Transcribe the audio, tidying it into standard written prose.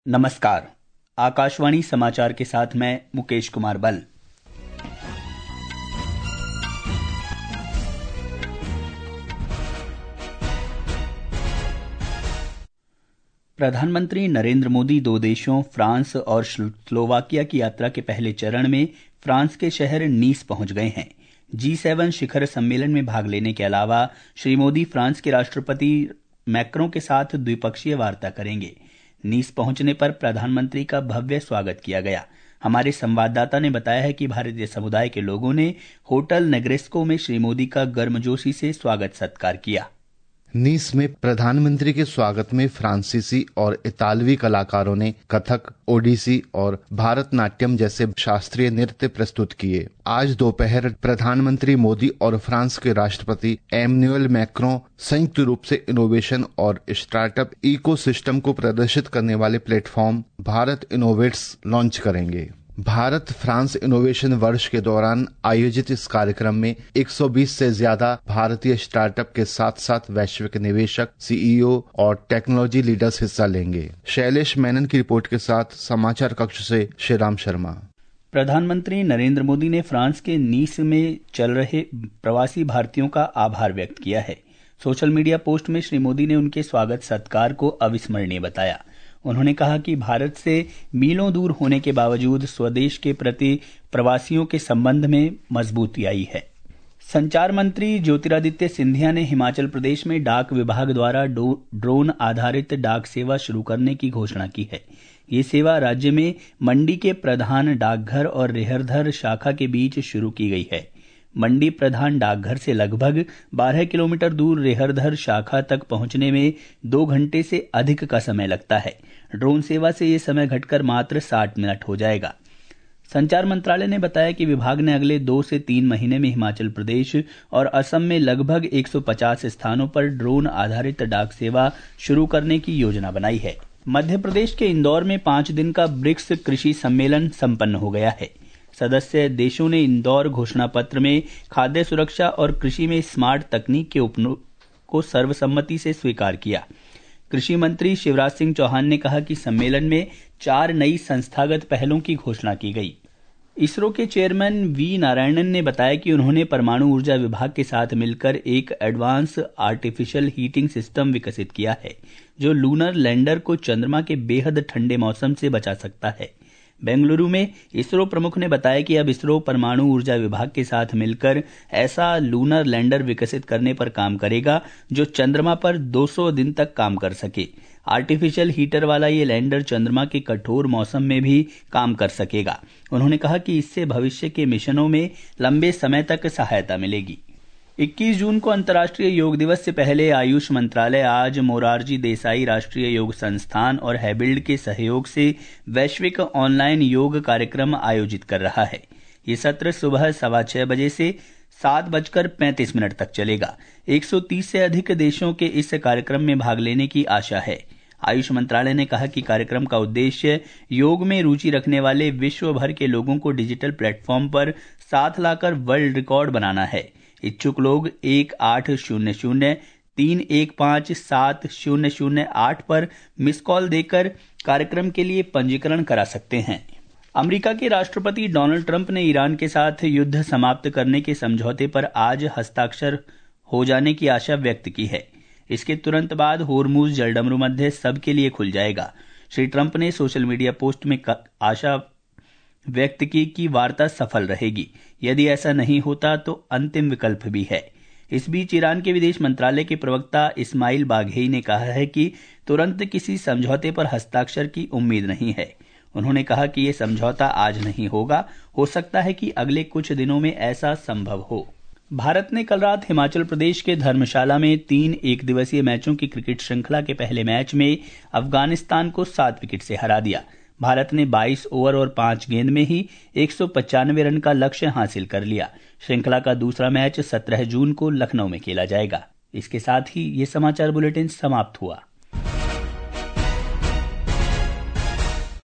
नमस्कार। आकाशवाणी समाचार के साथ मैं मुकेश कुमार बल। प्रधानमंत्री नरेंद्र मोदी 2 देशों फ्रांस और स्लोवाकिया की यात्रा के पहले चरण में फ्रांस के शहर नीस पहुंच गए हैं। G7 शिखर सम्मेलन में भाग लेने के अलावा श्री मोदी फ्रांस के राष्ट्रपति मैक्रों के साथ द्विपक्षीय वार्ता करेंगे। नीस पहुंचने पर प्रधानमंत्री का भव्य स्वागत किया गया। हमारे संवाददाता ने बताया है कि भारतीय समुदाय के लोगों ने होटल नेग्रेस्को में श्री मोदी का गर्मजोशी से स्वागत सत्कार किया। नीस में प्रधानमंत्री के स्वागत में फ्रांसीसी और इतालवी कलाकारों ने कथक, ओडिसी और भारतनाट्यम जैसे शास्त्रीय नृत्य प्रस्तुत किए। आज दोपहर प्रधानमंत्री मोदी और फ्रांस के राष्ट्रपति एमैनुएल मैक्रों संयुक्त रूप से इनोवेशन और स्टार्टअप इकोसिस्टम को प्रदर्शित करने वाले प्लेटफॉर्म भारत इनोवेट्स लॉन्च करेंगे। भारत फ्रांस इनोवेशन वर्ष के दौरान आयोजित इस कार्यक्रम में 120 से ज्यादा भारतीय स्टार्टअप के साथ साथ वैश्विक निवेशक, सीईओ और टेक्नोलॉजी लीडर्स हिस्सा लेंगे। शैलेश मेनन की रिपोर्ट के साथ समाचार कक्ष से श्रीराम शर्मा। प्रधानमंत्री नरेंद्र मोदी ने फ्रांस के नीस में चल रहे प्रवासी भारतीयों का आभार व्यक्त किया है। सोशल मीडिया पोस्ट में श्री मोदी ने उनके स्वागत सत्कार को अविस्मरणीय बताया। उन्होंने कहा कि भारत से मीलों दूर होने के बावजूद स्वदेश के प्रति प्रवासियों के संबंध में मजबूती आई है। संचार मंत्री ज्योतिरादित्य सिंधिया ने हिमाचल प्रदेश में डाक विभाग द्वारा ड्रोन आधारित डाक सेवा शुरू करने की घोषणा की है। ये सेवा राज्य में मंडी के प्रधान डाकघर और रेहरधर शाखा के बीच शुरू की गई है। मंडी प्रधान डाकघर से लगभग 12 किलोमीटर दूर रेहरधर शाखा तक पहुंचने में 2 घंटे से अधिक का समय लगता है। ड्रोन सेवा से ये समय घटकर मात्र 60 मिनट हो जाएगा। संचार मंत्रालय ने बताया कि विभाग ने अगले 2 से 3 महीने में हिमाचल प्रदेश और असम में लगभग 150 स्थानों पर ड्रोन आधारित डाक सेवा शुरू करने की योजना बनाई है। मध्य प्रदेश के इंदौर में 5 दिन का ब्रिक्स कृषि सम्मेलन संपन्न हो गया है। सदस्य देशों ने इंदौर घोषणा पत्र में खाद्य सुरक्षा और कृषि में स्मार्ट तकनीक के उपयोग को सर्वसम्मति से स्वीकार किया। कृषि मंत्री शिवराज सिंह चौहान ने कहा कि सम्मेलन में 4 नई संस्थागत पहलों की घोषणा की गई। इसरो के चेयरमैन वी नारायणन ने बताया कि उन्होंने परमाणु ऊर्जा विभाग के साथ मिलकर एक एडवांस आर्टिफिशियल हीटिंग सिस्टम विकसित किया है, जो लूनर लैंडर को चंद्रमा के बेहद ठंडे मौसम से बचा सकता है। बेंगलुरु में इसरो प्रमुख ने बताया कि अब इसरो परमाणु ऊर्जा विभाग के साथ मिलकर ऐसा लूनर लैंडर विकसित करने पर काम करेगा जो चंद्रमा पर 200 दिन तक काम कर सके। आर्टिफिशियल हीटर वाला ये लैंडर चंद्रमा के कठोर मौसम में भी काम कर सकेगा। उन्होंने कहा कि इससे भविष्य के मिशनों में लंबे समय तक सहायता मिलेगी। 21 जून को अंतर्राष्ट्रीय योग दिवस से पहले आयुष मंत्रालय आज मोरारजी देसाई राष्ट्रीय योग संस्थान और हैबिल्ड के सहयोग से वैश्विक ऑनलाइन योग कार्यक्रम आयोजित कर रहा है। ये सत्र सुबह 6:15 बजे से 7:35 तक चलेगा। 130 से अधिक देशों के इस कार्यक्रम में भाग लेने की आशा है। आयुष मंत्रालय ने कहा कि कार्यक्रम का उद्देश्य योग में रुचि रखने वाले विश्व भर के लोगों को डिजिटल प्लेटफॉर्म पर साथ लाकर वर्ल्ड रिकॉर्ड बनाना है। इच्छुक लोग 1800-315-7008 पर मिस कॉल देकर कार्यक्रम के लिए पंजीकरण करा सकते हैं। अमेरिका के राष्ट्रपति डोनाल्ड ट्रंप ने ईरान के साथ युद्ध समाप्त करने के समझौते पर आज हस्ताक्षर हो जाने की आशा व्यक्त की है। इसके तुरंत बाद होर्मुज जलडमरू मध्य सबके लिए खुल जाएगा। श्री ट्रंप ने सोशल मीडिया पोस्ट में आशा व्यक्त की कि वार्ता सफल रहेगी। यदि ऐसा नहीं होता तो अंतिम विकल्प भी है। इस बीच ईरान के विदेश मंत्रालय के प्रवक्ता इस्माइल बाघेई ने कहा है कि तुरंत किसी समझौते पर हस्ताक्षर की उम्मीद नहीं है। उन्होंने कहा कि यह समझौता आज नहीं होगा, हो सकता है कि अगले कुछ दिनों में ऐसा संभव हो। भारत ने कल रात हिमाचल प्रदेश के धर्मशाला में 3 एकदिवसीय मैचों की क्रिकेट श्रृंखला के पहले मैच में अफगानिस्तान को 7 विकेट से हरा दिया। भारत ने 22 ओवर और 5 गेंद में ही 195 रन का लक्ष्य हासिल कर लिया। श्रृंखला का दूसरा मैच 17 जून को लखनऊ में खेला जाएगा। इसके साथ ही ये समाचार बुलेटिन समाप्त हुआ।